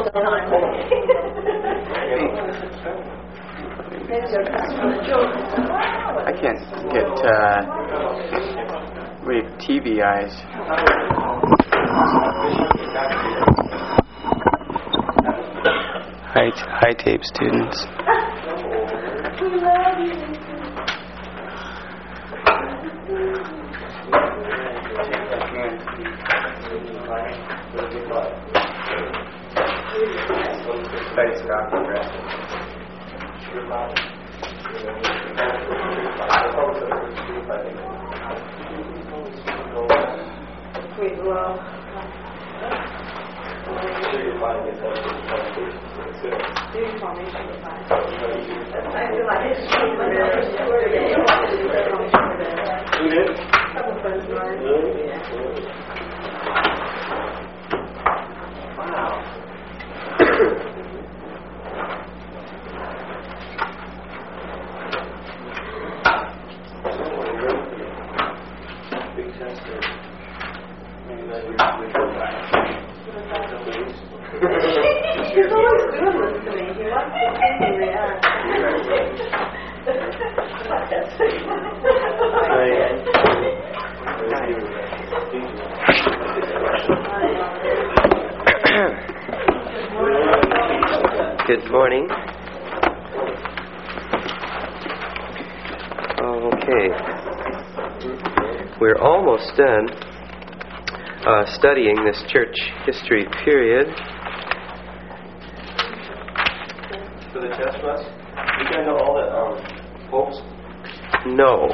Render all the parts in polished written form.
the time. I can't get we have TV eyes. High tape students. Good morning. Okay. We're almost done studying this church history period. For the test bus, you guys know all the popes? No.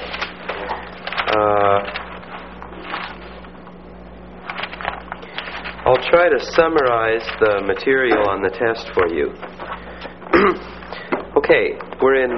I'll try to summarize the material on the test for you. Okay, we're in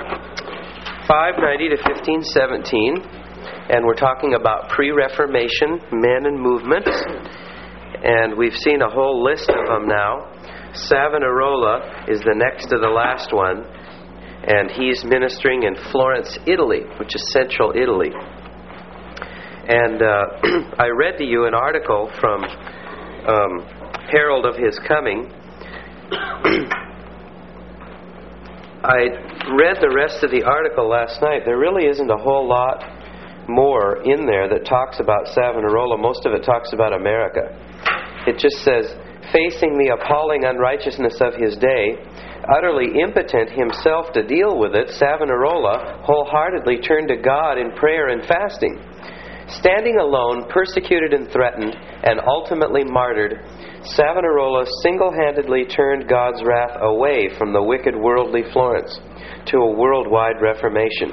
590 to 1517, and we're talking about pre-Reformation men and movements, and we've seen a whole list of them now. Savonarola is the next to the last one, and he's ministering in Florence, Italy, which is central Italy. And I read to you an article from Herald of His Coming. I read the rest of the article last night. There really isn't a whole lot more in there that talks about Savonarola. Most of it talks about America. It just says, facing the appalling unrighteousness of his day, utterly impotent himself to deal with it, Savonarola wholeheartedly turned to God in prayer and fasting. Standing alone, persecuted and threatened, and ultimately martyred, Savonarola single-handedly turned God's wrath away from the wicked worldly Florence to a worldwide reformation.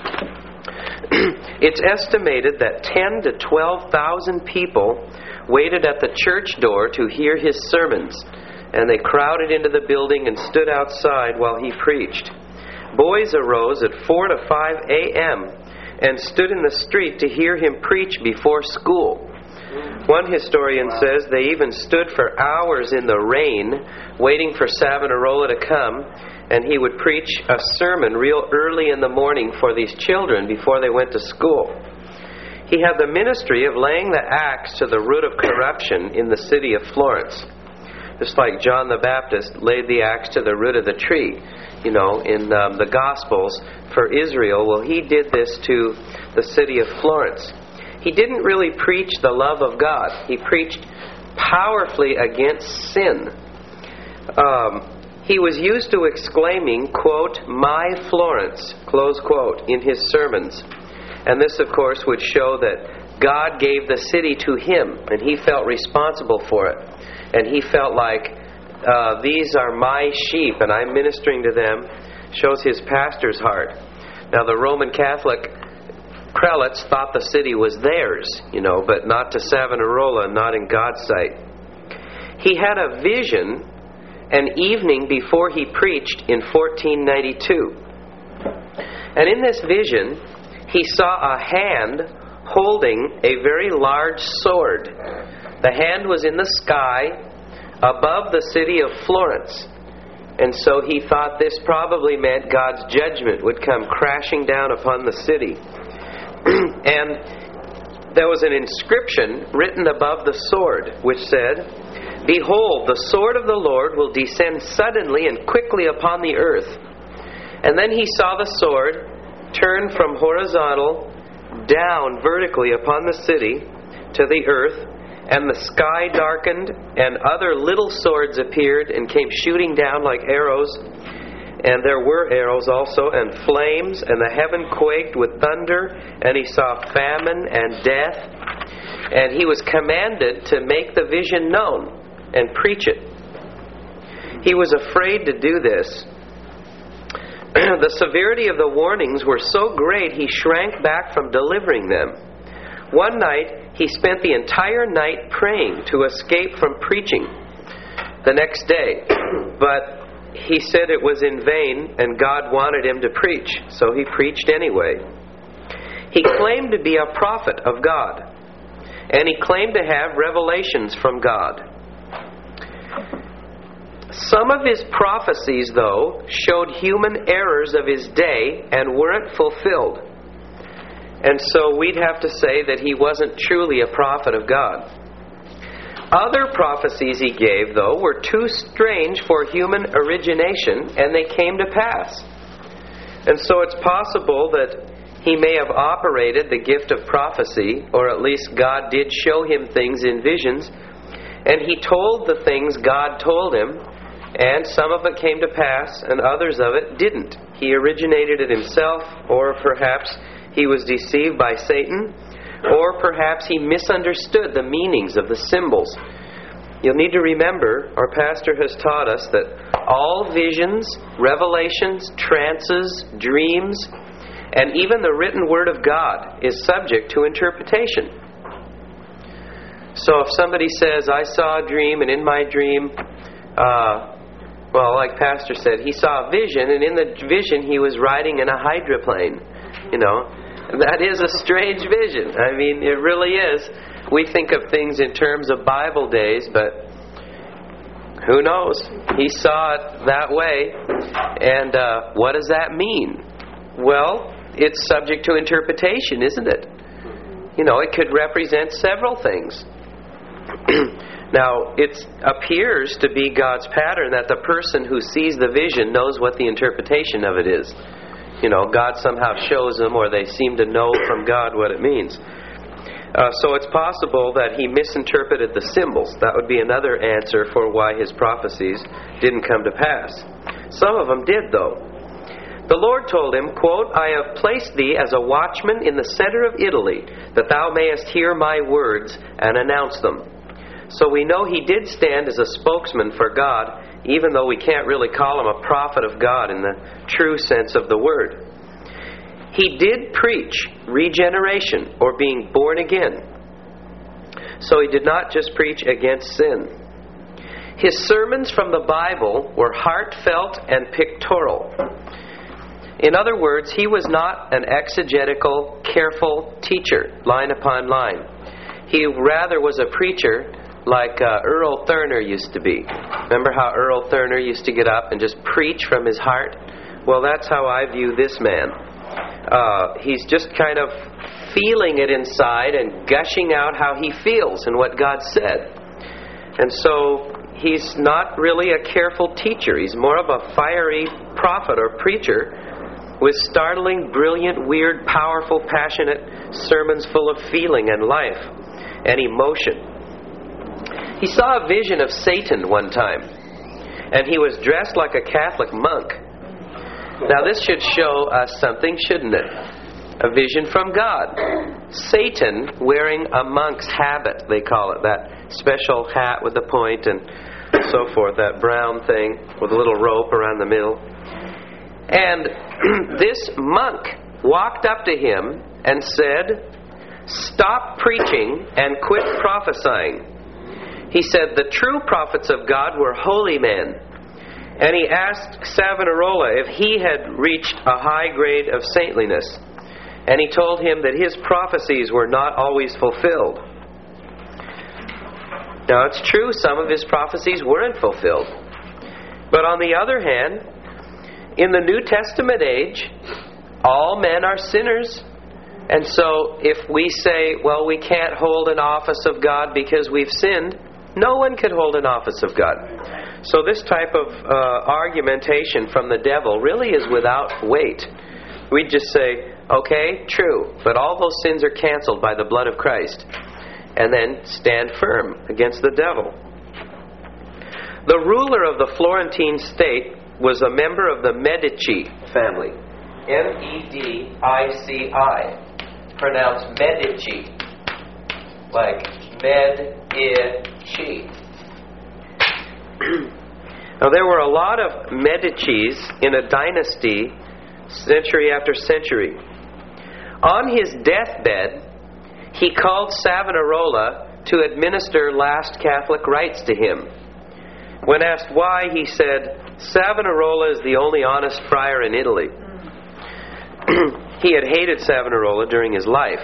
It's estimated that 10 to 12,000 people waited at the church door to hear his sermons, and they crowded into the building and stood outside while he preached. Boys arose at 4 to 5 a.m. and stood in the street to hear him preach before school. One historian says they even stood for hours in the rain waiting for Savonarola to come, and he would preach a sermon real early in the morning for these children before they went to school. He had the ministry of laying the axe to the root of corruption in the city of Florence. Just like John the Baptist laid the axe to the root of the tree, in the Gospels for Israel. Well, he did this to the city of Florence. He didn't really preach the love of God. He preached powerfully against sin. He was used to exclaiming, quote, "My Florence," close quote, in his sermons. And this, of course, would show that God gave the city to him, and he felt responsible for it. And he felt like, these are my sheep, and I'm ministering to them. Shows his pastor's heart. Now, the Roman Catholic prelates thought the city was theirs, but not to Savonarola, not in God's sight. He had a vision an evening before he preached in 1492. And in this vision, he saw a hand holding a very large sword. The hand was in the sky above the city of Florence. And so he thought this probably meant God's judgment would come crashing down upon the city. And there was an inscription written above the sword which said, Behold, the sword of the Lord will descend suddenly and quickly upon the earth. And then he saw the sword turn from horizontal down vertically upon the city to the earth, and the sky darkened, and other little swords appeared and came shooting down like arrows. And there were arrows also, and flames, and the heaven quaked with thunder, and he saw famine and death. And he was commanded to make the vision known and preach it. He was afraid to do this. The severity of the warnings were so great he shrank back from delivering them. One night he spent the entire night praying to escape from preaching the next day. But he said it was in vain, and God wanted him to preach, so he preached anyway. He claimed to be a prophet of God, and he claimed to have revelations from God. Some of his prophecies, though, showed human errors of his day and weren't fulfilled. And so we'd have to say that he wasn't truly a prophet of God. Other prophecies he gave, though, were too strange for human origination, and they came to pass. And so it's possible that he may have operated the gift of prophecy, or at least God did show him things in visions, and he told the things God told him, and some of it came to pass, and others of it didn't. He originated it himself, or perhaps he was deceived by Satan, or perhaps he misunderstood the meanings of the symbols. You'll need to remember, our pastor has taught us that all visions, revelations, trances, dreams, and even the written Word of God is subject to interpretation. So if somebody says, I saw a dream, and in my dream, well, like Pastor said, he saw a vision, and in the vision he was riding in a hydroplane. You know, that is a strange vision. I mean, it really is. We think of things in terms of Bible days, but who knows? He saw it that way. And what does that mean? Well, it's subject to interpretation, isn't it? You know, it could represent several things. Now, it appears to be God's pattern that the person who sees the vision knows what the interpretation of it is. You know, God somehow shows them, or they seem to know from God what it means. So it's possible that he misinterpreted the symbols. That would be another answer for why his prophecies didn't come to pass. Some of them did, though. The Lord told him, quote, I have placed thee as a watchman in the center of Italy, that thou mayest hear my words and announce them. So we know he did stand as a spokesman for God, even though we can't really call him a prophet of God in the true sense of the word. He did preach regeneration, or being born again. So he did not just preach against sin. His sermons from the Bible were heartfelt and pictorial. In other words, he was not an exegetical, careful teacher, line upon line. He rather was a preacher like Earl Thurner used to be. Remember how Earl Thurner used to get up and just preach from his heart? Well, that's how I view this man. He's just kind of feeling it inside and gushing out how he feels and what God said. And so he's not really a careful teacher. He's more of a fiery prophet or preacher with startling, brilliant, weird, powerful, passionate sermons full of feeling and life and emotion. He saw a vision of Satan one time, and he was dressed like a Catholic monk. Now this should show us something, shouldn't it? A vision from God. Satan wearing a monk's habit, they call it, that special hat with the point and so forth, that brown thing with a little rope around the middle. And this monk walked up to him and said, stop preaching and quit prophesying. He said the true prophets of God were holy men. And he asked Savonarola if he had reached a high grade of saintliness. And he told him that his prophecies were not always fulfilled. Now it's true, some of his prophecies weren't fulfilled. But on the other hand, in the New Testament age, all men are sinners. And so if we say, well, we can't hold an office of God because we've sinned, No one could hold an office of God. So this type of argumentation from the devil really is without weight. We'd just say, okay, true, but all those sins are canceled by the blood of Christ. And then stand firm against the devil. The ruler of the Florentine state was a member of the Medici family. Medici. Pronounced Medici. Like Medici. Now there were a lot of Medicis in a dynasty century after century. On his deathbed, he called Savonarola to administer last Catholic rites to him. When asked why, he said, Savonarola is the only honest friar in Italy. He had hated Savonarola during his life.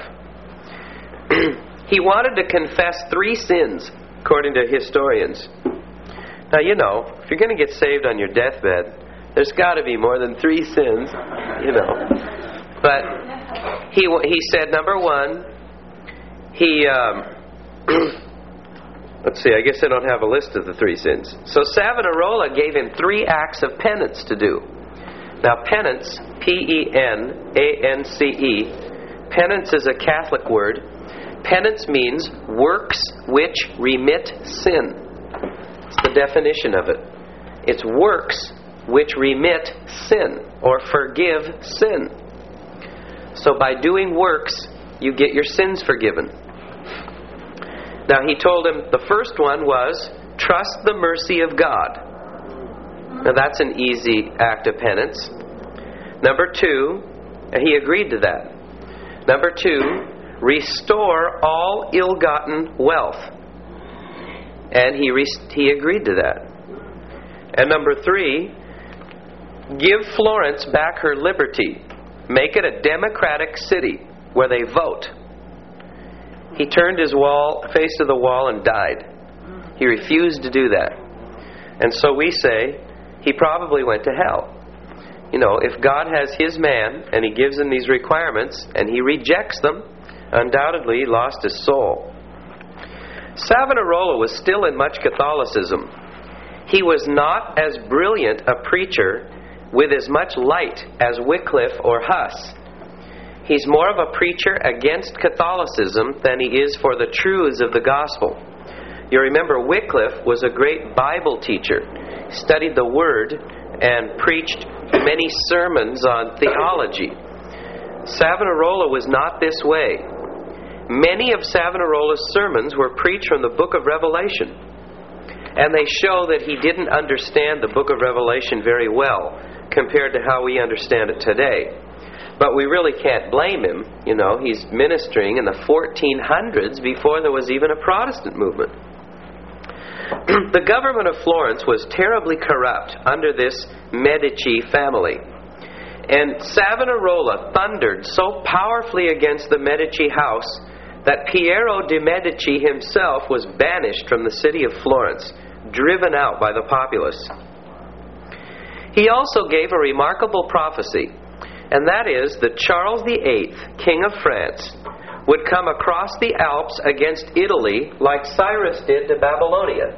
He wanted to confess 3 sins, according to historians. Now, you know, if you're going to get saved on your deathbed, there's got to be more than 3 sins, you know. But he said, number 1, let's see, I guess I don't have a list of the 3 sins. So Savonarola gave him 3 acts of penance to do. Now, penance, P-E-N-A-N-C-E, penance is a Catholic word. Penance means works which remit sin. It's the definition of it. It's works which remit sin or forgive sin. So by doing works, you get your sins forgiven. Now he told him the first one was, trust the mercy of God. Now that's an easy act of penance. Number 2, and he agreed to that. Number 2, restore all ill-gotten wealth. And he agreed to that. And number 3, give Florence back her liberty. Make it a democratic city where they vote. He turned his face to the wall and died. He refused to do that. And so we say he probably went to hell. You know, if God has His man and He gives him these requirements and he rejects them, undoubtedly he lost his soul. Savonarola was still in much Catholicism. He was not as brilliant a preacher with as much light as Wycliffe or Huss. He's more of a preacher against Catholicism than he is for the truths of the gospel. You remember Wycliffe was a great Bible teacher. He studied the Word and preached many sermons on theology. Savonarola was not this way. Many of Savonarola's sermons were preached from the book of Revelation. And they show that he didn't understand the book of Revelation very well compared to how we understand it today. But we really can't blame him. You know, he's ministering in the 1400s before there was even a Protestant movement. The government of Florence was terribly corrupt under this Medici family. And Savonarola thundered so powerfly against the Medici house that Piero de' Medici himself was banished from the city of Florence, driven out by the populace. He also gave a remarkable prophecy, and that is that Charles VIII, King of France, would come across the Alps against Italy like Cyrus did to Babylonia.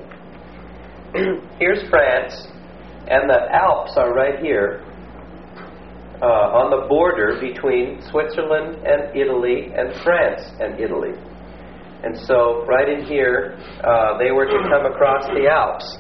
Here's France, and the Alps are right here on the border between Switzerland and Italy and France and Italy. And so right in here, they were to come across the Alps.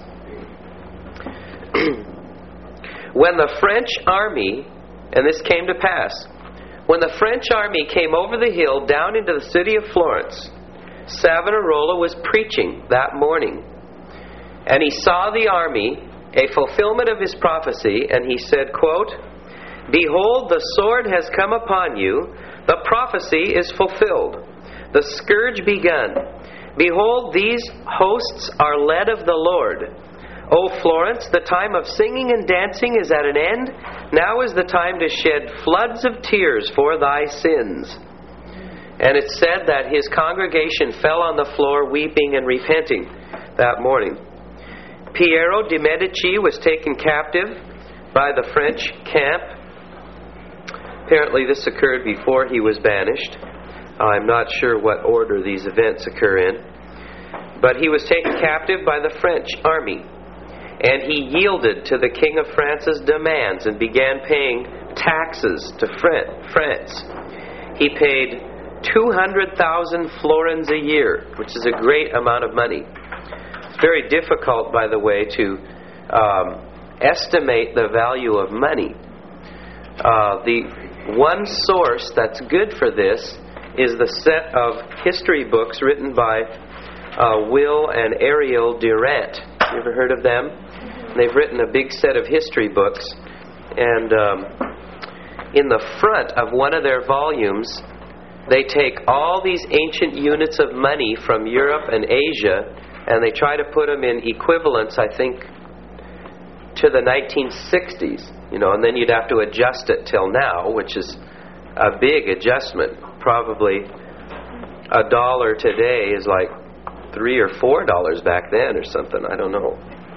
When the French army, and this came to pass, when the French army came over the hill down into the city of Florence, Savonarola was preaching that morning. And he saw the army, a fulfillment of his prophecy, and he said, quote, "Behold, the sword has come upon you, the prophecy is fulfilled, the scourge begun. Behold, these hosts are led of the Lord. O Florence, the time of singing and dancing is at an end. Now is the time to shed floods of tears for thy sins." And it said that his congregation fell on the floor weeping and repenting that morning. Piero de' Medici was taken captive by the French camp. Apparently this occurred before he was banished. I'm not sure what order these events occur in. But he was taken captive by the French army, and he yielded to the King of France's demands and began paying taxes to France. He paid 200,000 florins a year, which is a great amount of money. It's very difficult, by the way, to estimate the value of money. The one source that's good for this is the set of history books written by Will and Ariel Durant. You ever heard of them? They've written a big set of history books, and in the front of one of their volumes, they take all these ancient units of money from Europe and Asia, and they try to put them in equivalents, I think, to the 1960s. And then you'd have to adjust it till now, which is a big adjustment. Probably $1 today is like $3 or $4 back then or something. I don't know.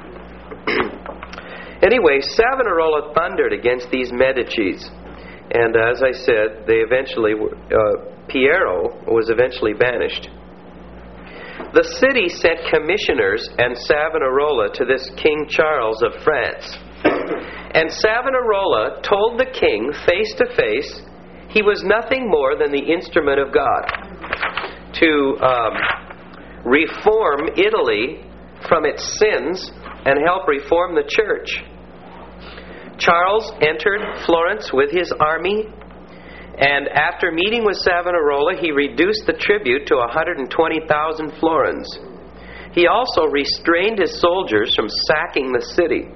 Anyway, Savonarola thundered against these Medicis. And as I said, they eventually, Piero was eventually banished. The city sent commissioners and Savonarola to this King Charles of France. And Savonarola told the king face to face he was nothing more than the instrument of God to reform Italy from its sins and help reform the church. Charles entered Florence with his army, and after meeting with Savonarola, he reduced the tribute to 120,000 florins. He also restrained his soldiers from sacking the city.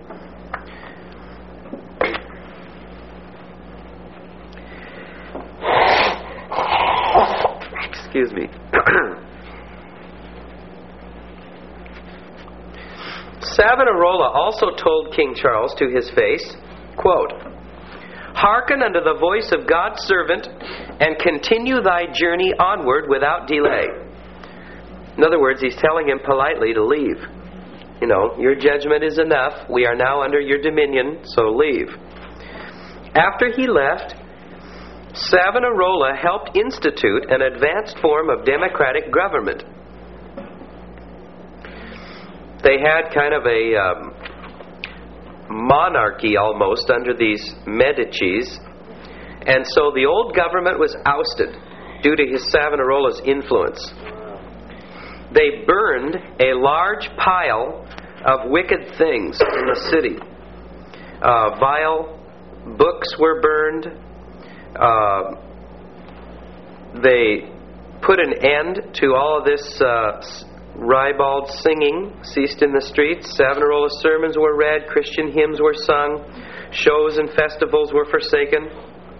Excuse me. Savonarola also told King Charles to his face, quote, "Hearken unto the voice of God's servant, and continue thy journey onward without delay." In other words, he's telling him politely to leave. Your judgment is enough. We are now under your dominion, so leave. After he left, Savonarola helped institute an advanced form of democratic government. They had kind of a monarchy almost under these Medicis, and so the old government was ousted due to his Savonarola's influence. They burned a large pile of wicked things in the city. Vile books were burned. They put an end to all of this ribald singing, ceased in the streets. Savonarola's sermons were read, Christian hymns were sung, shows and festivals were forsaken.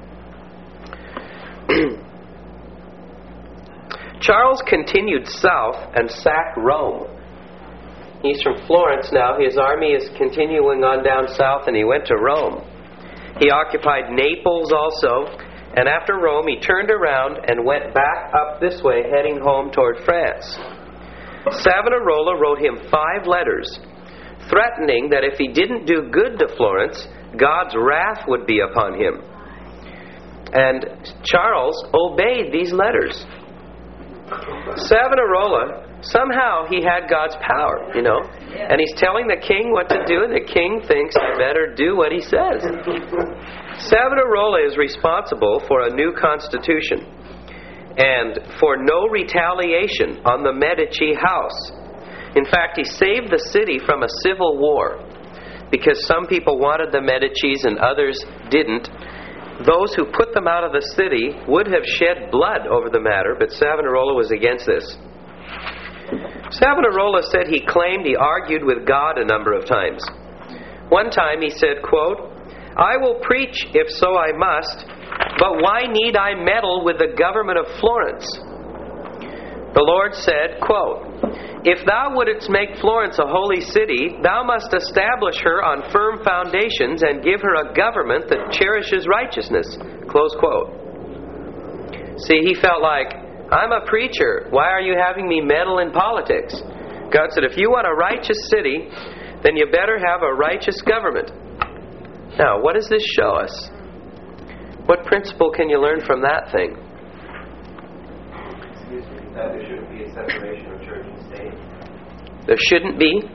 Charles continued south and sacked Rome. He's from Florence now. His army is continuing on down south, and he went to Rome. He occupied Naples also, and after Rome he turned around and went back up this way, heading home toward France. Savonarola wrote him 5 letters, threatening that if he didn't do good to Florence, God's wrath would be upon him. And Charles obeyed these letters. Savonarola, somehow he had God's power, and he's telling the king what to do, and the king thinks I better do what he says. Savonarola is responsible for a new constitution and for no retaliation on the Medici house. In fact, he saved the city from a civil war because some people wanted the Medicis and others didn't. Those who put them out of the city would have shed blood over the matter, but Savonarola was against this. Savonarola said he claimed he argued with God a number of times. One time he said, quote, "I will preach if so I must, but why need I meddle with the government of Florence?" The Lord said, quote, "If thou wouldst make Florence a holy city, thou must establish her on firm foundations and give her a government that cherishes righteousness." Close quote. See, he felt like, I'm a preacher. Why are you having me meddle in politics? God said, if you want a righteous city, then you better have a righteous government. Now, what does this show us? What principle can you learn from that thing? That there shouldn't be a separation of church and state. There shouldn't be? You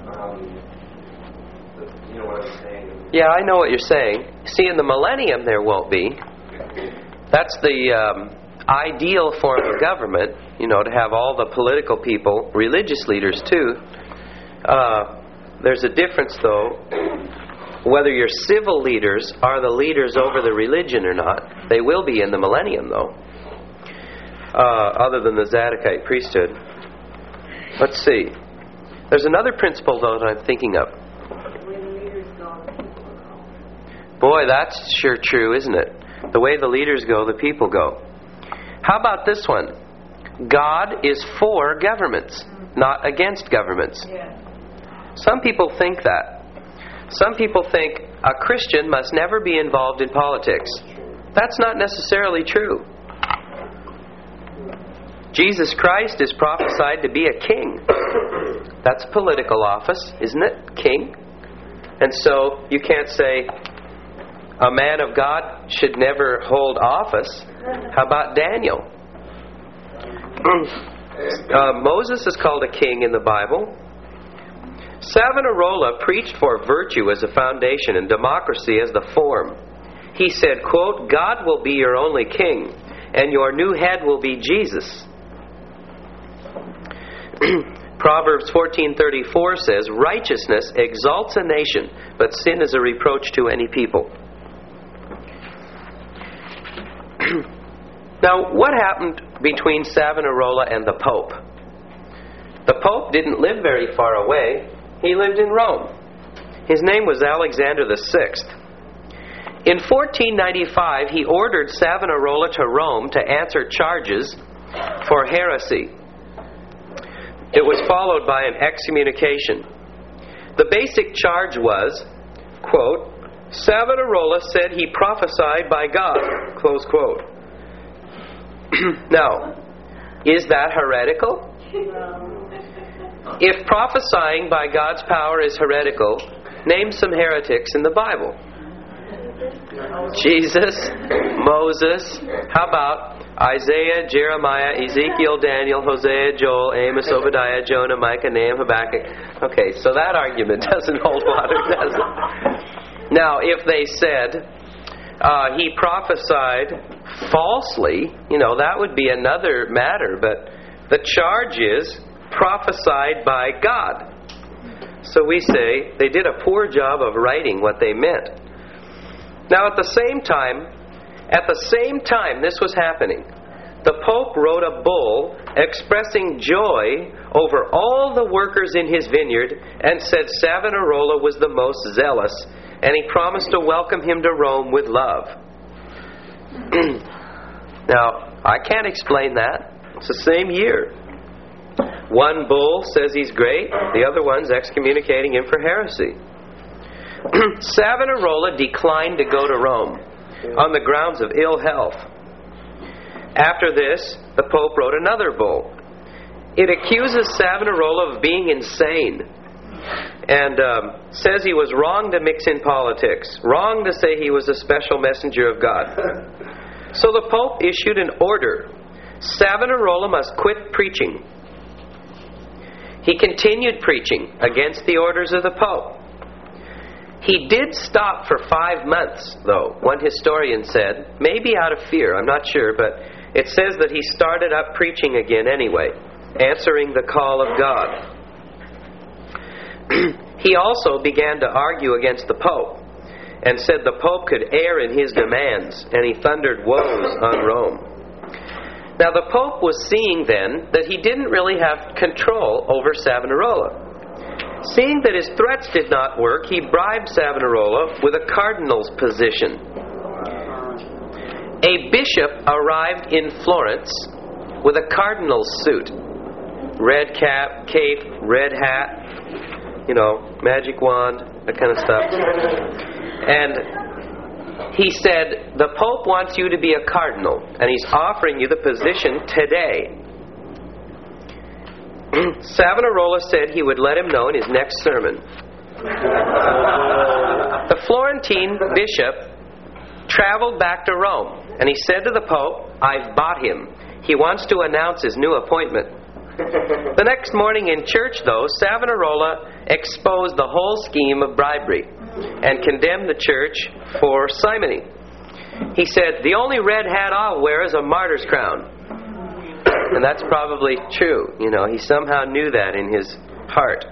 know what I'm saying? Yeah, I know what you're saying. See, in the millennium there won't be. That's the ideal form of government, to have all the political people, religious leaders too. There's a difference, though, whether your civil leaders are the leaders over the religion or not. They will be in the millennium, though, other than the Zadokite priesthood. Let's see. There's another principle, though, that I'm thinking of. Boy, that's sure true, isn't it? The way the leaders go, the people go. How about this one? God is for governments, not against governments. Some people think that. Some people think a Christian must never be involved in politics. That's not necessarily true. Jesus Christ is prophesied to be a king. That's political office, isn't it? King. And so you can't say a man of God should never hold office. How about Daniel? Moses is called a king in the Bible. Savonarola preached for virtue as a foundation and democracy as the form. He said, quote, God will be your only king, and your new head will be Jesus. Proverbs 14:34 says, righteousness exalts a nation, but sin is a reproach to any people. Now, what happened between Savonarola and the Pope? The Pope didn't live very far away. He lived in Rome. His name was Alexander VI. In 1495, he ordered Savonarola to Rome to answer charges for heresy. It was followed by an excommunication. The basic charge was, quote, Savonarola said he prophesied by God, close quote. Now, is that heretical? If prophesying by God's power is heretical, name some heretics in the Bible. Jesus, Moses, how about Isaiah, Jeremiah, Ezekiel, Daniel, Hosea, Joel, Amos, Obadiah, Jonah, Micah, Nahum, Habakkuk. Okay, so that argument doesn't hold water, does it? Now, if they said he prophesied falsely, that would be another matter, but the charge is prophesied by God. So we say they did a poor job of writing what they meant. Now at the same time this was happening, the Pope wrote a bull expressing joy over all the workers in his vineyard and said Savonarola was the most zealous, and he promised to welcome him to Rome with love. Now, I can't explain that. It's the same year. One bull says he's great, the other one's excommunicating him for heresy. Savonarola declined to go to Rome on the grounds of ill health. After this, the Pope wrote another bull. It accuses Savonarola of being insane and says he was wrong to mix in politics, wrong to say he was a special messenger of God. So the Pope issued an order. Savonarola must quit preaching. He continued preaching against the orders of the Pope. He did stop for 5 months, though, one historian said, maybe out of fear, I'm not sure, but it says that he started up preaching again anyway, answering the call of God. He also began to argue against the Pope and said the Pope could err in his demands, and he thundered woes on Rome. Now the Pope was seeing then that he didn't really have control over Savonarola. Seeing that his threats did not work, he bribed Savonarola with a cardinal's position. A bishop arrived in Florence with a cardinal's suit. Red cap, cape, red hat, magic wand, that kind of stuff. And he said, the Pope wants you to be a cardinal, and he's offering you the position today. Savonarola said he would let him know in his next sermon. The Florentine bishop traveled back to Rome, and he said to the Pope, I've bought him. He wants to announce his new appointment. The next morning in church, though, Savonarola exposed the whole scheme of bribery and condemned the church for simony. He said, "The only red hat I'll wear is a martyr's crown." And that's probably true. He somehow knew that in his heart.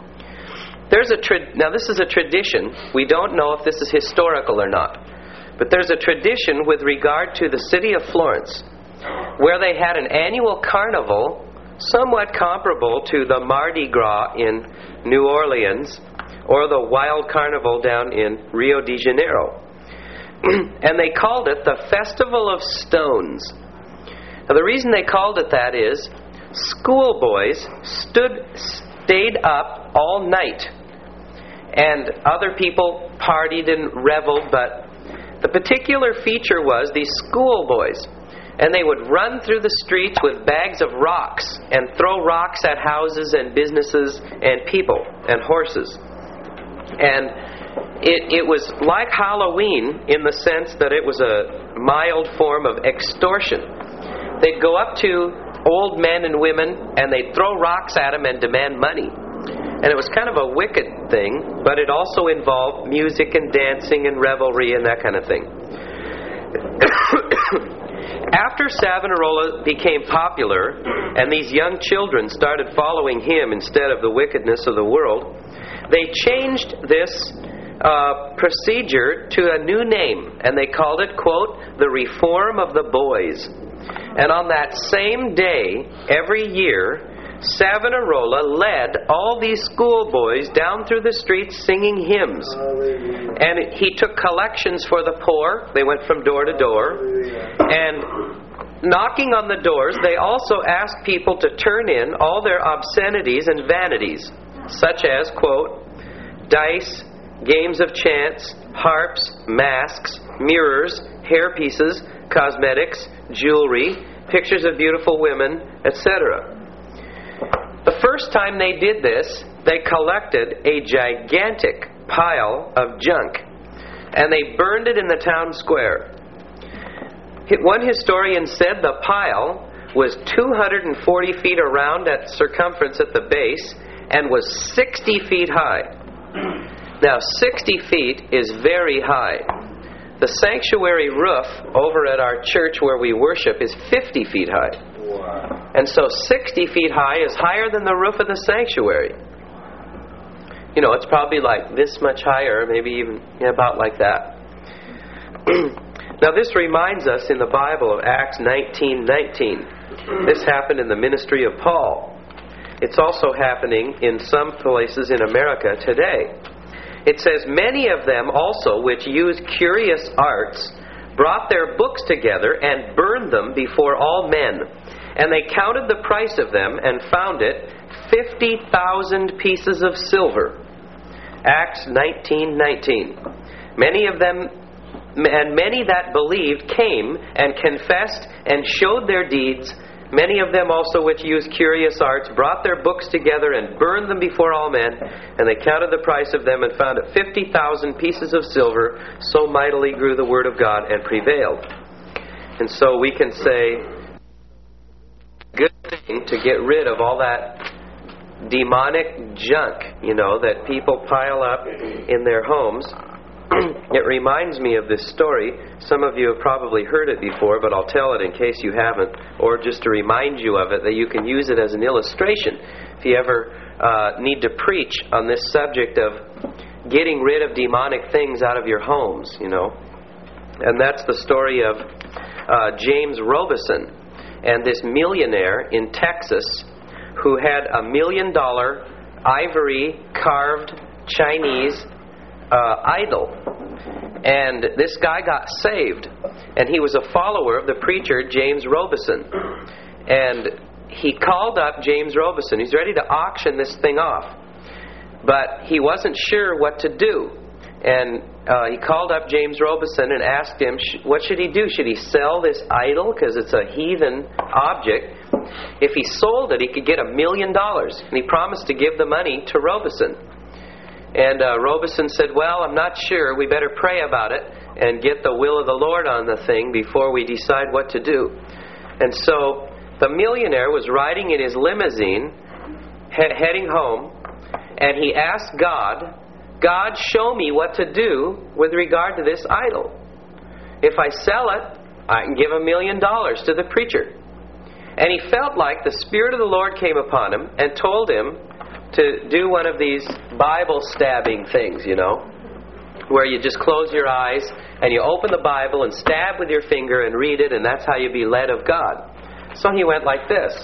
Now this is a tradition. We don't know if this is historical or not. But there's a tradition with regard to the city of Florence where they had an annual carnival somewhat comparable to the Mardi Gras in New Orleans or the Wild Carnival down in Rio de Janeiro. And they called it the Festival of Stones. Now the reason they called it that is schoolboys stayed up all night, and other people partied and reveled, but the particular feature was these schoolboys, and they would run through the streets with bags of rocks and throw rocks at houses and businesses and people and horses. And it was like Halloween in the sense that it was a mild form of extortion. They'd go up to old men and women and they'd throw rocks at them and demand money. And it was kind of a wicked thing, but it also involved music and dancing and revelry and that kind of thing. After Savonarola became popular and these young children started following him instead of the wickedness of the world, they changed this procedure to a new name, and they called it, quote, the Reform of the Boys. And on that same day, every year, Savonarola led all these schoolboys down through the streets singing hymns. And he took collections for the poor. They went from door to door. And knocking on the doors, they also asked people to turn in all their obscenities and vanities, such as, quote, dice, games of chance, harps, masks, mirrors, hairpieces, cosmetics, jewelry, pictures of beautiful women, etc. The first time they did this, they collected a gigantic pile of junk, and they burned it in the town square. One historian said the pile was 240 feet around at circumference at the base and was 60 feet high. Now, 60 feet is very high. The sanctuary roof over at our church where we worship is 50 feet high. Wow. And so 60 feet high is higher than the roof of the sanctuary. It's probably like this much higher, maybe even about like that. Now this reminds us in the Bible of Acts 19:19. This happened in the ministry of Paul. It's also happening in some places in America today. It says, many of them also which used curious arts brought their books together and burned them before all men. And they counted the price of them and found it 50,000 pieces of silver. Acts 19:19. Many of them, and many that believed came and confessed and showed their deeds. Many of them also which used curious arts brought their books together and burned them before all men. And they counted the price of them and found it 50,000 pieces of silver. So mightily grew the word of God and prevailed. And so we can say, good thing to get rid of all that demonic junk, that people pile up in their homes. It reminds me of this story. Some of you have probably heard it before, but I'll tell it in case you haven't, or just to remind you of it, that you can use it as an illustration if you ever need to preach on this subject of getting rid of demonic things out of your homes, And that's the story of James Robison and this millionaire in Texas who had $1 million ivory carved Chinese idol. And this guy got saved, and he was a follower of the preacher James Robison. And he called up James Robison. He's ready to auction this thing off, but he wasn't sure what to do. And he called up James Robison and asked him, what should he do? Should he sell this idol because it's a heathen object? If he sold it, he could get $1 million. And he promised to give the money to Robison. And Robison said, well, I'm not sure. We better pray about it and get the will of the Lord on the thing before we decide what to do. And so the millionaire was riding in his limousine, heading home, and he asked God, God, show me what to do with regard to this idol. If I sell it, I can give $1 million to the preacher. And he felt like the Spirit of the Lord came upon him and told him to do one of these Bible stabbing things, where you just close your eyes and you open the Bible and stab with your finger and read it, and that's how you be led of God. So he went like this.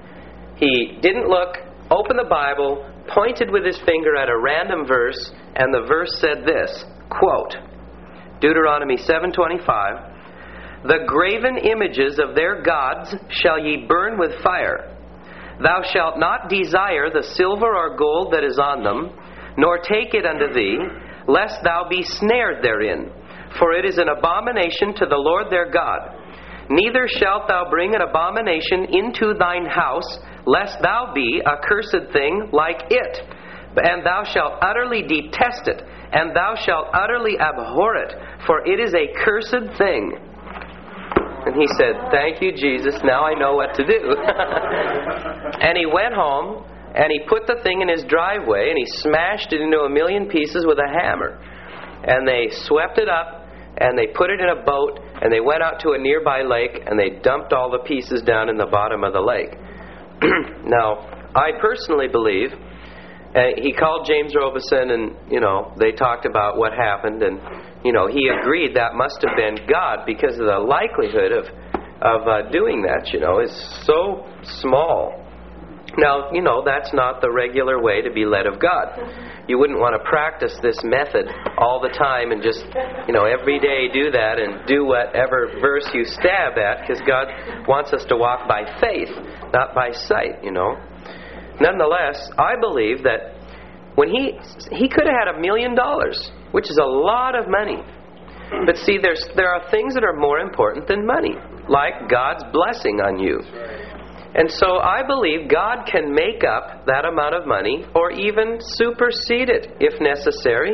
He didn't look, opened the Bible, pointed with his finger at a random verse, and the verse said this, quote, Deuteronomy 7:25, the graven images of their gods shall ye burn with fire. Thou shalt not desire the silver or gold that is on them, nor take it unto thee, lest thou be snared therein. For it is an abomination to the Lord their God. Neither shalt thou bring an abomination into thine house, lest thou be a cursed thing like it. And thou shalt utterly detest it, and thou shalt utterly abhor it, for it is a cursed thing. And he said, thank you, Jesus, now I know what to do. And he went home, and he put the thing in his driveway, and he smashed it into 1,000,000 pieces with a hammer. And they swept it up, and they put it in a boat, and they went out to a nearby lake, and they dumped all the pieces down in the bottom of the lake. Now, I personally believe, he called James Robison, and, they talked about what happened, and, he agreed that must have been God, because of the likelihood of doing that, is so small. Now, that's not the regular way to be led of God. You wouldn't want to practice this method all the time and just, every day do that and do whatever verse you stab at, because God wants us to walk by faith, not by sight, Nonetheless, I believe that when he could have had $1 million, which is a lot of money. But see, there are things that are more important than money, like God's blessing on you. And so I believe God can make up that amount of money or even supersede it if necessary.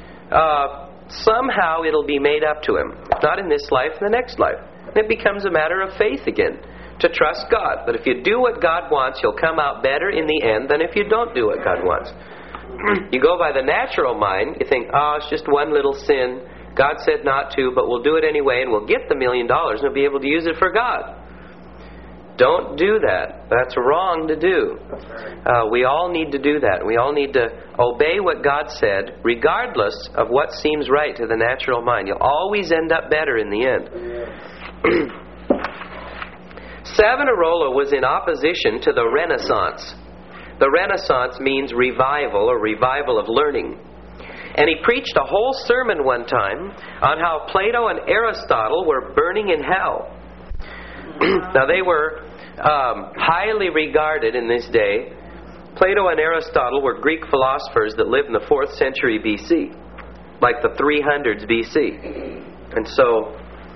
Somehow it'll be made up to him. If not in this life, in the next life. It becomes a matter of faith again, to trust God. But if you do what God wants, you'll come out better in the end than if you don't do what God wants. You go by the natural mind, you think, it's just one little sin. God said not to, but we'll do it anyway, and we'll get the $1 million and we'll be able to use it for God. Don't do that. That's wrong to do. We all need to do that. We all need to obey what God said, regardless of what seems right to the natural mind. You'll always end up better in the end. Savonarola was in opposition to the Renaissance. The Renaissance means revival or revival of learning. And he preached a whole sermon one time on how Plato and Aristotle were burning in hell. Now they were highly regarded in this day. Plato and Aristotle were Greek philosophers that lived in the 4th century BC, like the 300s BC. And so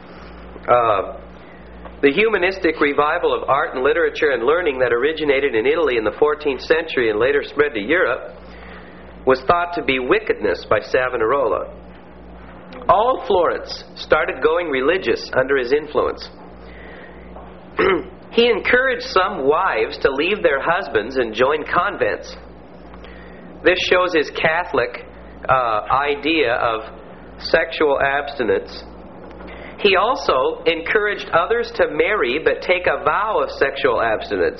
the humanistic revival of art and literature and learning that originated in Italy in the 14th century and later spread to Europe was thought to be wickedness by Savonarola. All Florence started going religious under his influence. He encouraged some wives to leave their husbands and join convents. This shows his Catholic idea of sexual abstinence. He also encouraged others to marry but take a vow of sexual abstinence.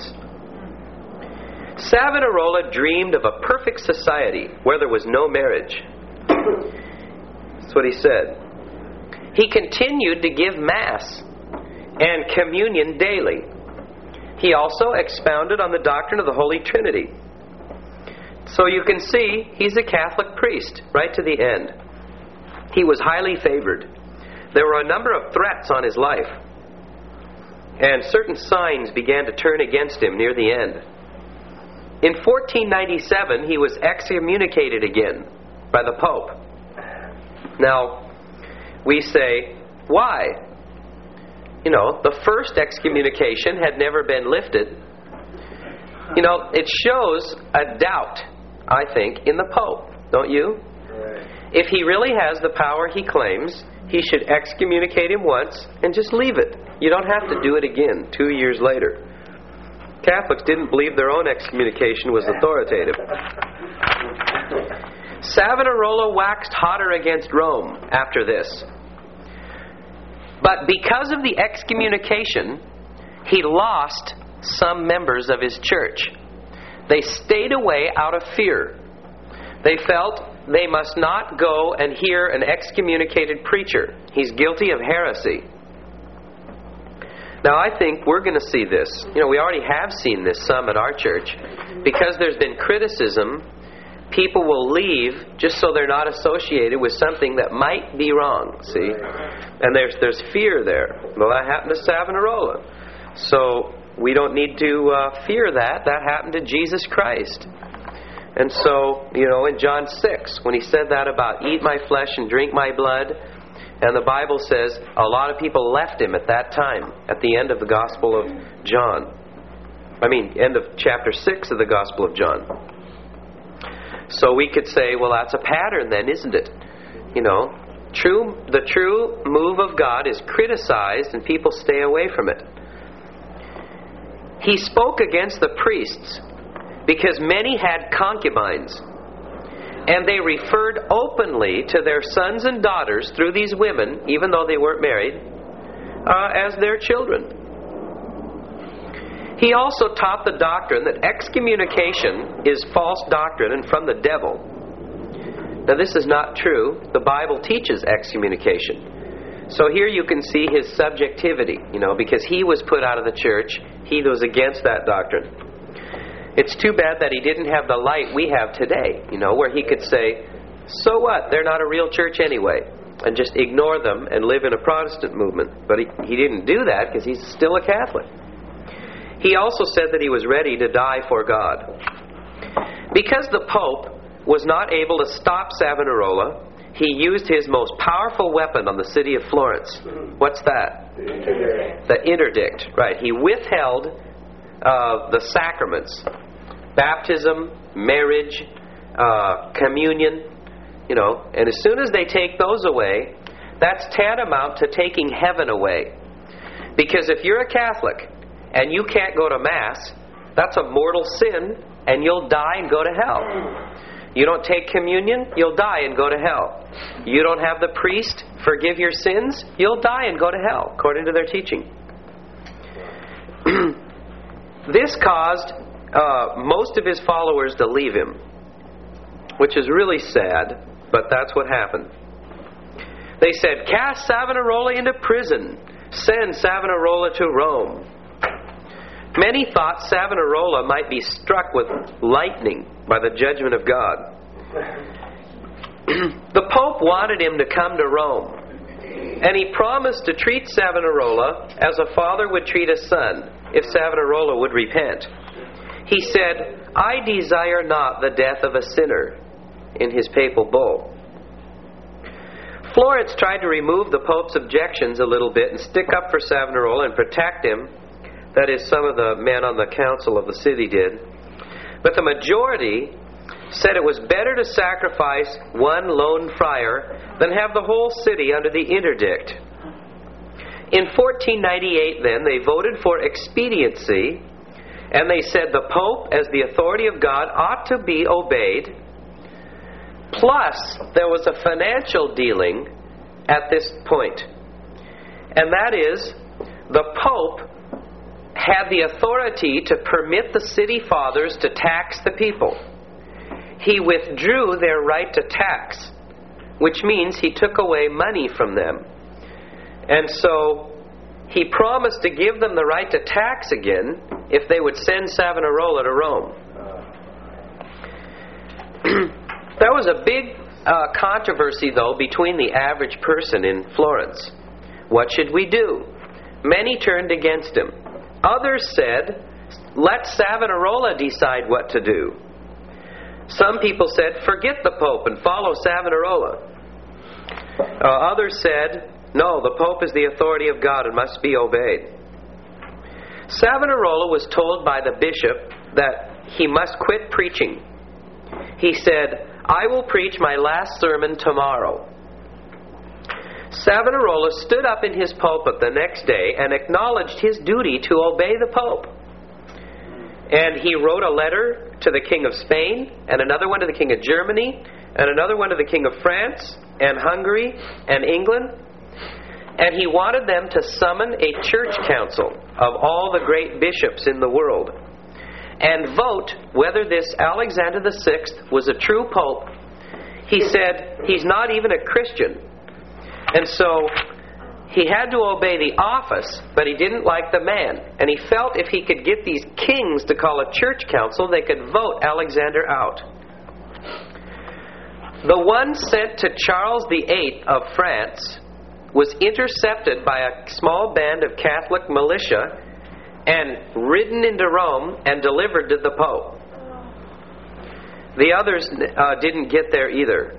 Savonarola dreamed of a perfect society where there was no marriage. That's what he said. He continued to give Mass and communion daily. He also expounded on the doctrine of the Holy Trinity. So you can see he's a Catholic priest right to the end. He was highly favored. There were a number of threats on his life, and certain signs began to turn against him near the end. In 1497, he was excommunicated again by the Pope. Now, we say, why? The first excommunication had never been lifted. It shows a doubt, I think, in the Pope, don't you? If he really has the power he claims, he should excommunicate him once and just leave it. You don't have to do it again 2 years later. Catholics didn't believe their own excommunication was authoritative. Savonarola waxed hotter against Rome after this. But because of the excommunication, he lost some members of his church. They stayed away out of fear. They felt they must not go and hear an excommunicated preacher. He's guilty of heresy. Now, I think we're going to see this. We already have seen this some at our church. Because there's been criticism, people will leave just so they're not associated with something that might be wrong, see? And there's fear there. Well, that happened to Savonarola. So we don't need to fear that. That happened to Jesus Christ. And so, in John 6, when he said that about eat my flesh and drink my blood, and the Bible says a lot of people left him at that time, at the end of the Gospel of John. End of chapter 6 of the Gospel of John. So we could say, well, that's a pattern then, isn't it? The true move of God is criticized and people stay away from it. He spoke against the priests because many had concubines, and they referred openly to their sons and daughters through these women, even though they weren't married, as their children. He also taught the doctrine that excommunication is false doctrine and from the devil. Now, this is not true. The Bible teaches excommunication. So here you can see his subjectivity, because he was put out of the church. He was against that doctrine. It's too bad that he didn't have the light we have today, where he could say, so what? They're not a real church anyway. And just ignore them and live in a Protestant movement. But he didn't do that because he's still a Catholic. He also said that he was ready to die for God. Because the Pope was not able to stop Savonarola, he used his most powerful weapon on the city of Florence. What's that? The interdict. Right. He withheld the sacraments. Baptism, marriage, communion. And as soon as they take those away, that's tantamount to taking heaven away. Because if you're a Catholic and you can't go to Mass, that's a mortal sin, and you'll die and go to hell. You don't take communion, you'll die and go to hell. You don't have the priest forgive your sins, you'll die and go to hell, according to their teaching. This caused most of his followers to leave him, which is really sad, but that's what happened. They said, cast Savonarola into prison. Send Savonarola to Rome. Many thought Savonarola might be struck with lightning by the judgment of God. The Pope wanted him to come to Rome, and he promised to treat Savonarola as a father would treat a son if Savonarola would repent. He said, I desire not the death of a sinner, in his papal bull. Florence tried to remove the Pope's objections a little bit and stick up for Savonarola and protect him. That is, some of the men on the council of the city did. But the majority said it was better to sacrifice one lone friar than have the whole city under the interdict. In 1498, then, they voted for expediency, and they said the Pope, as the authority of God, ought to be obeyed. Plus, there was a financial dealing at this point. And that is, the Pope had the authority to permit the city fathers to tax the people. He withdrew their right to tax, which means he took away money from them. And so he promised to give them the right to tax again if they would send Savonarola to Rome. There was a big controversy, though, between the average person in Florence. What should we do? Many turned against him. Others said, let Savonarola decide what to do. Some people said, forget the Pope and follow Savonarola. Others said, no, the Pope is the authority of God and must be obeyed. Savonarola was told by the bishop that he must quit preaching. He said, I will preach my last sermon tomorrow. Savonarola stood up in his pulpit the next day and acknowledged his duty to obey the Pope. And he wrote a letter to the King of Spain, and another one to the King of Germany, and another one to the King of France, and Hungary, and England. And he wanted them to summon a church council of all the great bishops in the world and vote whether this Alexander VI was a true pope. He said he's not even a Christian. And so he had to obey the office, but he didn't like the man. And he felt if he could get these kings to call a church council, they could vote Alexander out. The one sent to Charles VIII of France was intercepted by a small band of Catholic militia and ridden into Rome and delivered to the Pope. The others didn't get there either.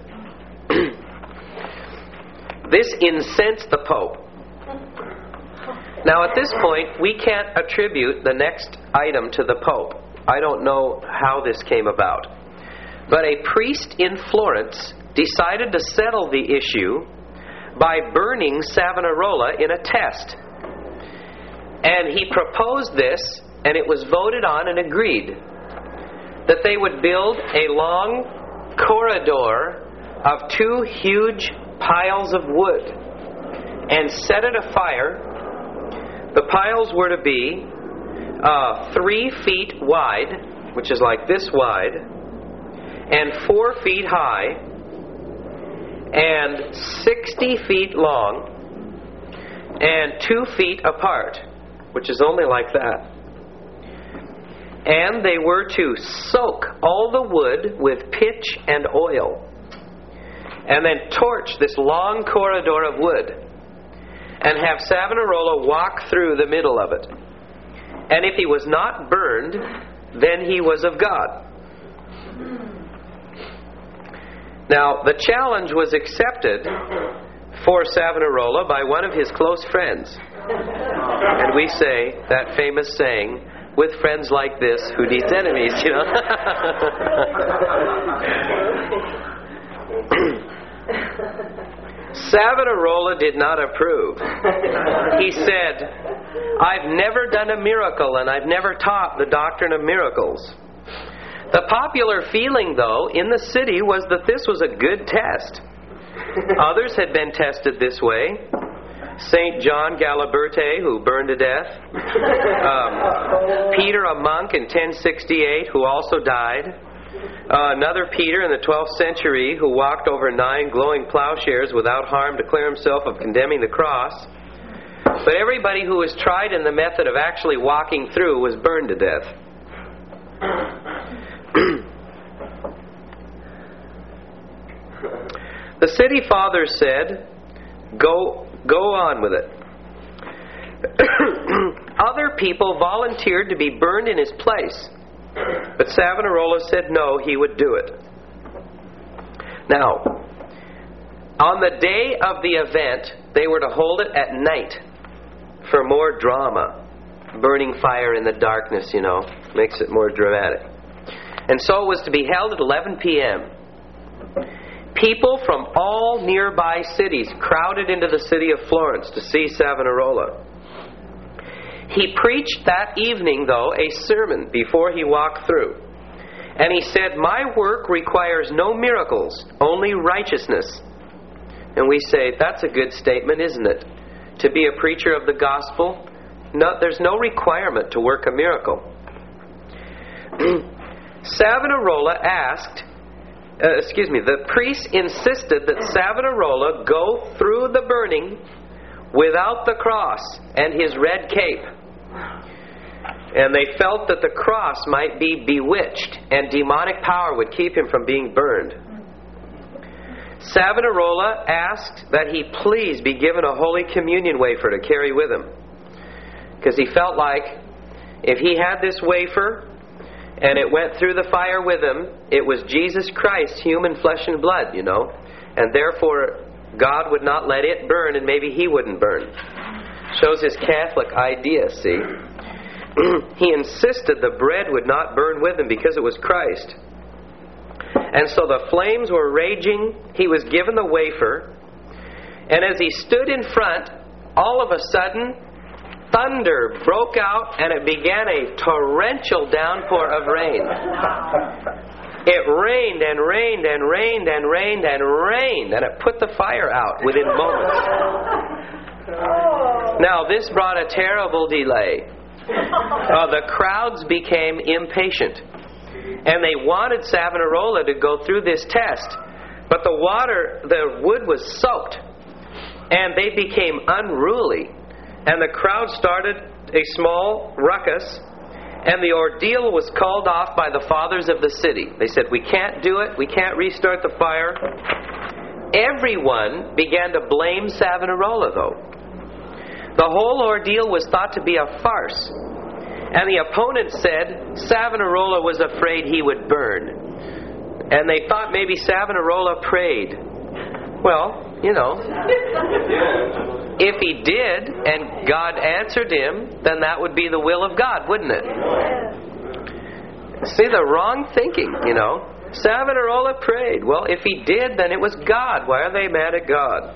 This incensed the Pope. Now at this point, we can't attribute the next item to the Pope. I don't know how this came about. But a priest in Florence decided to settle the issue by burning Savonarola in a test. And he proposed this, and it was voted on and agreed that they would build a long corridor of 2 huge piles of wood and set it afire. The piles were to be 3 feet wide, which is like this wide, and 4 feet high, and 60 feet long, and 2 feet apart, which is only like that. And they were to soak all the wood with pitch and oil, and then torch this long corridor of wood, and have Savonarola walk through the middle of it. And if he was not burned, then he was of God. Now, the challenge was accepted for Savonarola by one of his close friends. And we say that famous saying, with friends like this, who needs enemies, you know? Savonarola did not approve. He said, "I've never done a miracle, and I've never taught the doctrine of miracles." The popular feeling, though, in the city was that this was a good test. Others had been tested this way. St. John Galiberte, who burned to death. Peter, a monk in 1068, who also died. Another Peter in the 12th century, who walked over 9 glowing plowshares without harm to clear himself of condemning the cross. But everybody who was tried in the method of actually walking through was burned to death. The city fathers said, go on with it. Other people volunteered to be burned in his place, but Savonarola said no, he would do it. Now, on the day of the event, they were to hold it at night for more drama. Burning fire in the darkness, you know, makes it more dramatic. And so it was to be held at 11 p.m. People from all nearby cities crowded into the city of Florence to see Savonarola. He preached that evening, though, a sermon before he walked through. And he said, "My work requires no miracles, only righteousness." And we say, that's a good statement, isn't it? To be a preacher of the gospel, there's no requirement to work a miracle. Savonarola the priest insisted that Savonarola go through the burning without the cross and his red cape. And they felt that the cross might be bewitched and demonic power would keep him from being burned. Savonarola asked that he please be given a Holy Communion wafer to carry with him, because he felt like if he had this wafer and it went through the fire with him, it was Jesus Christ, human flesh and blood, you know, and therefore God would not let it burn, and maybe he wouldn't burn. Shows his Catholic idea, see? He insisted the bread would not burn with him because it was Christ. And so the flames were raging. He was given the wafer. And as he stood in front, all of a sudden, thunder broke out and it began a torrential downpour of rain. It rained and rained and rained and rained and rained, and it put the fire out within moments. Now, this brought a terrible delay. The crowds became impatient, and they wanted Savonarola to go through this test. But the wood was soaked, and they became unruly. And the crowd started a small ruckus, and the ordeal was called off by the fathers of the city. They said, we can't do it, we can't restart the fire. Everyone began to blame Savonarola, though. The whole ordeal was thought to be a farce. And the opponents said Savonarola was afraid he would burn. And they thought maybe Savonarola prayed. Well, if he did and God answered him, then that would be the will of God, wouldn't it? See, the wrong thinking, Savonarola prayed. Well, if he did, then it was God. Why are they mad at God?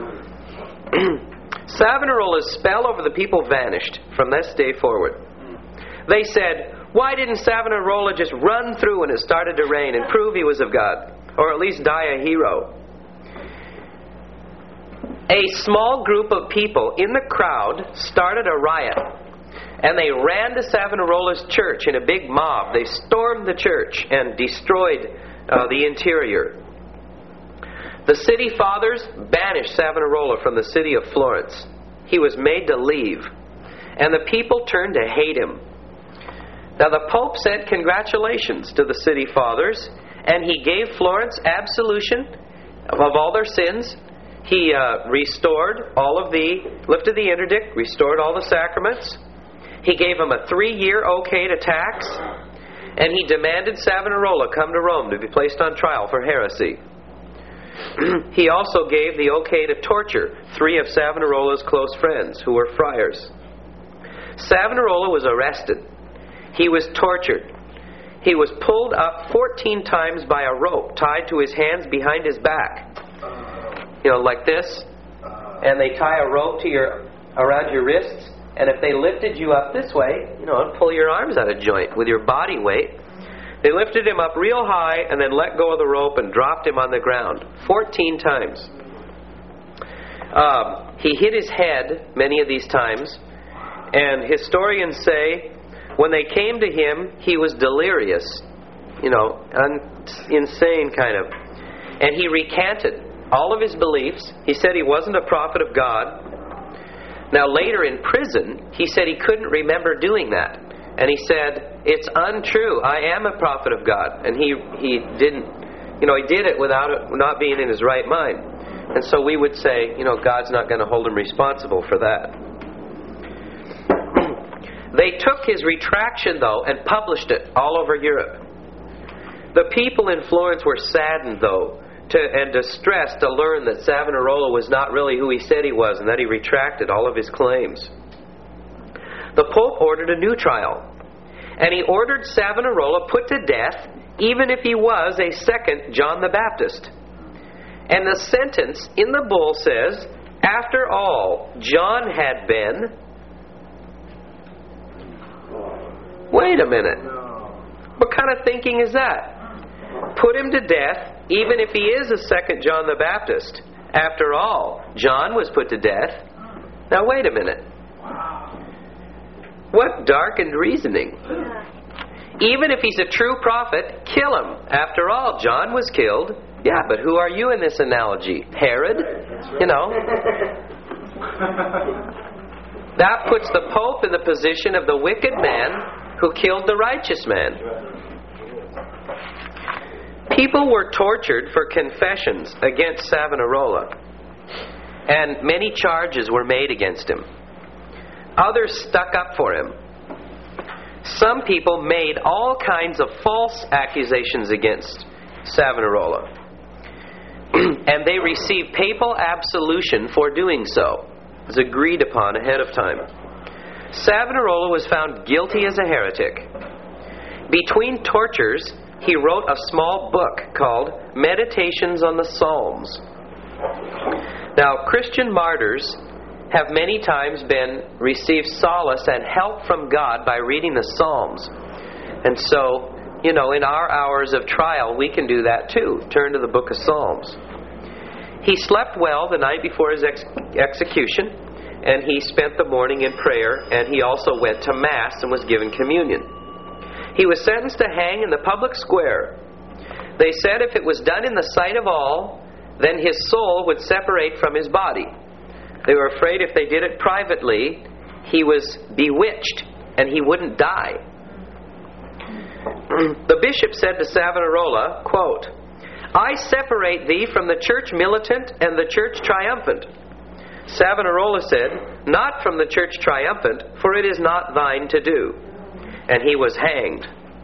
Savonarola's spell over the people vanished from this day forward. They said, why didn't Savonarola just run through when it started to rain and prove he was of God? Or at least die a hero? A small group of people in the crowd started a riot. And they ran to Savonarola's church in a big mob. They stormed the church and destroyed the interior. The city fathers banished Savonarola from the city of Florence. He was made to leave. And the people turned to hate him. Now the Pope sent congratulations to the city fathers, and he gave Florence absolution of all their sins. He lifted the interdict, restored all the sacraments. He gave them a 3-year okay to tax, and he demanded Savonarola come to Rome to be placed on trial for heresy. He also gave the okay to torture 3 of Savonarola's close friends, who were friars. Savonarola was arrested. He was tortured. He was pulled up 14 times by a rope tied to his hands behind his back. Like this. And they tie a rope around your wrists. And if they lifted you up this way, and pull your arms out of joint with your body weight. They lifted him up real high and then let go of the rope and dropped him on the ground 14 times. He hit his head many of these times. And historians say when they came to him, he was delirious. Insane kind of. And he recanted all of his beliefs. He said he wasn't a prophet of God. Now later in prison, he said he couldn't remember doing that. And he said, it's untrue. I am a prophet of God. And he didn't, he did it without it not being in his right mind. And so we would say, God's not going to hold him responsible for that. They took his retraction, though, and published it all over Europe. The people in Florence were saddened, though, and distressed to learn that Savonarola was not really who he said he was and that he retracted all of his claims. The Pope ordered a new trial, and he ordered Savonarola put to death even if he was a second John the Baptist. And the sentence in the bull says, after all, John had been... Wait a minute. What kind of thinking is that? Put him to death even if he is a second John the Baptist. After all, John was put to death. Now wait a minute. What darkened reasoning. Even if he's a true prophet, kill him. After all, John was killed. Yeah, but who are you in this analogy? Herod? That puts the Pope in the position of the wicked man who killed the righteous man. People were tortured for confessions against Savonarola, and many charges were made against him. Others stuck up for him. Some people made all kinds of false accusations against Savonarola, and they received papal absolution for doing so. It was agreed upon ahead of time. Savonarola was found guilty as a heretic. Between tortures, he wrote a small book called Meditations on the Psalms. Now, Christian martyrs have many times received solace and help from God by reading the Psalms. And so, in our hours of trial, we can do that too. Turn to the book of Psalms. He slept well the night before his execution, and he spent the morning in prayer, and he also went to Mass and was given communion. He was sentenced to hang in the public square. They said if it was done in the sight of all, then his soul would separate from his body. They were afraid if they did it privately, he was bewitched and he wouldn't die. The bishop said to Savonarola, quote, "I separate thee from the church militant and the church triumphant." Savonarola said, "Not from the church triumphant, for it is not thine to do." And he was hanged.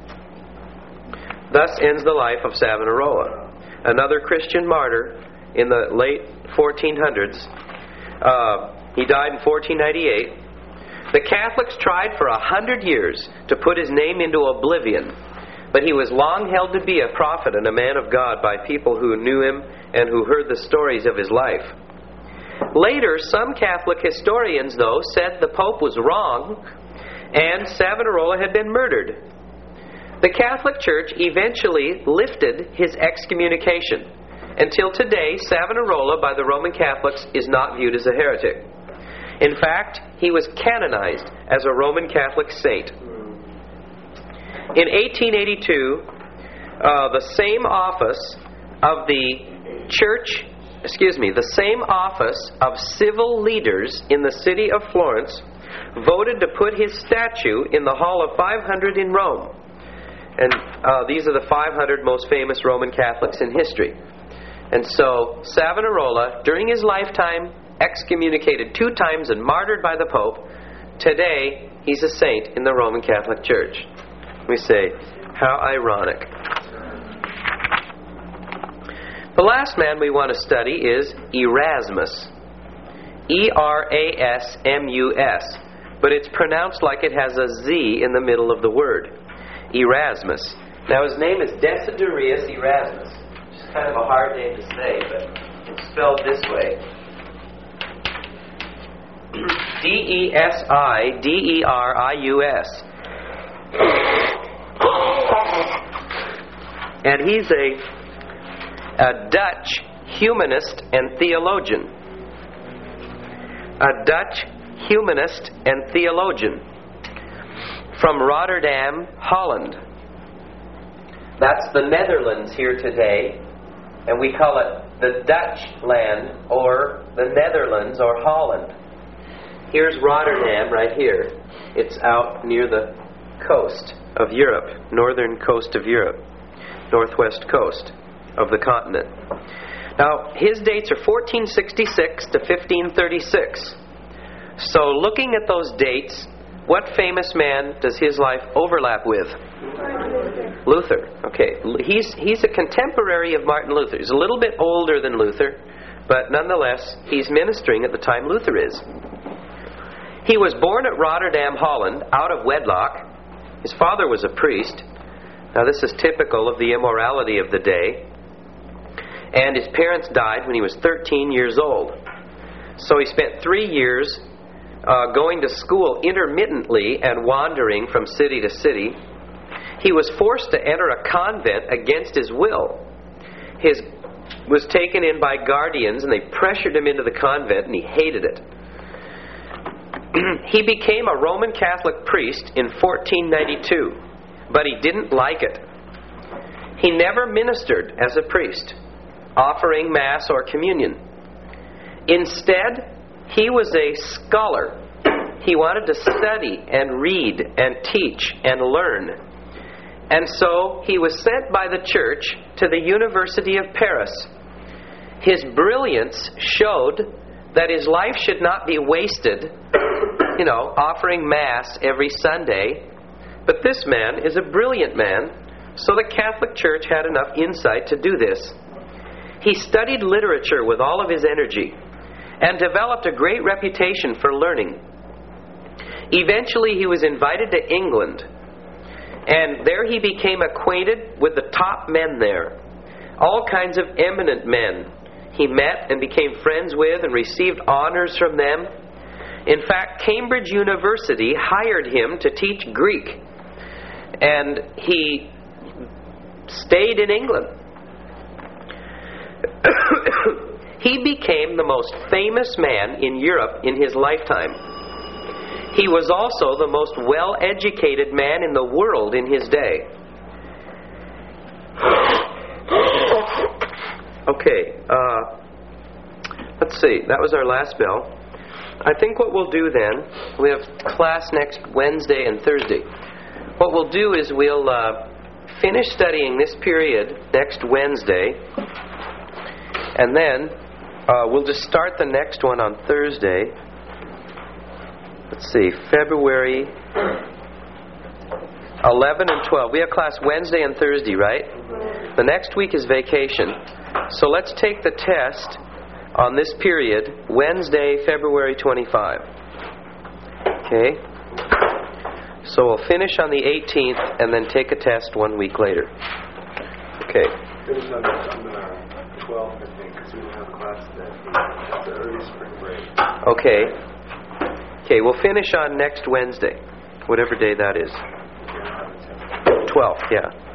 Thus ends the life of Savonarola, another Christian martyr in the late 1400s. He died in 1498. The Catholics tried for 100 years to put his name into oblivion, but he was long held to be a prophet and a man of God by people who knew him and who heard the stories of his life. Later, some Catholic historians, though, said the Pope was wrong and Savonarola had been murdered. The Catholic Church eventually lifted his excommunication. Until today, Savonarola by the Roman Catholics is not viewed as a heretic. In fact, he was canonized as a Roman Catholic saint. In 1882, the same office of civil leaders in the city of Florence voted to put his statue in the Hall of 500 in Rome. And these are the 500 most famous Roman Catholics in history. And so Savonarola, during his lifetime, excommunicated 2 times and martyred by the Pope. Today, he's a saint in the Roman Catholic Church. We say, how ironic. The last man we want to study is Erasmus. Erasmus. But it's pronounced like it has a Z in the middle of the word. Erasmus. Now his name is Desiderius Erasmus. Which is kind of a hard name to say, but it's spelled this way. Desiderius. And he's a Dutch humanist and theologian. A Dutch humanist and theologian from Rotterdam, Holland. That's the Netherlands here today, and we call it the Dutch land or the Netherlands or Holland. Here's Rotterdam right here. It's out near the coast of Europe, northern coast of Europe, northwest coast of the continent. Now, his dates are 1466 to 1536. So looking at those dates, what famous man does his life overlap with? Luther. Okay, he's a contemporary of Martin Luther. He's a little bit older than Luther, but nonetheless, he's ministering at the time Luther is. He was born at Rotterdam, Holland, out of wedlock. His father was a priest. Now this is typical of the immorality of the day. And his parents died when he was 13 years old. So he spent 3 years going to school intermittently and wandering from city to city. He was forced to enter a convent against his will. He was taken in by guardians and they pressured him into the convent and he hated it. He became a Roman Catholic priest in 1492, but he didn't like it. He never ministered as a priest, offering Mass or communion. Instead, he was a scholar. He wanted to study and read and teach and learn. And so he was sent by the church to the University of Paris. His brilliance showed that his life should not be wasted, offering Mass every Sunday. But this man is a brilliant man, so the Catholic Church had enough insight to do this. He studied literature with all of his energy and developed a great reputation for learning. Eventually he was invited to England, and there he became acquainted with the top men there. All kinds of eminent men he met and became friends with and received honors from them. In fact, Cambridge University hired him to teach Greek. And he stayed in England. He became the most famous man in Europe in his lifetime. He was also the most well-educated man in the world in his day. Okay, let's see. That was our last bell. I think what we'll do then, we have class next Wednesday and Thursday. What we'll do is we'll finish studying this period next Wednesday, and then we'll just start the next one on Thursday. Let's see, February 11 and 12. We have class Wednesday and Thursday, right? The next week is vacation. So let's take the test on this period, Wednesday, February 25. Okay? So we'll finish on the 18th and then take a test 1 week later. Okay. Finish on the 12th, I think, because we don't have class then. That's the early spring break. Okay. Okay, we'll finish on next Wednesday, whatever day that is. 12th, yeah.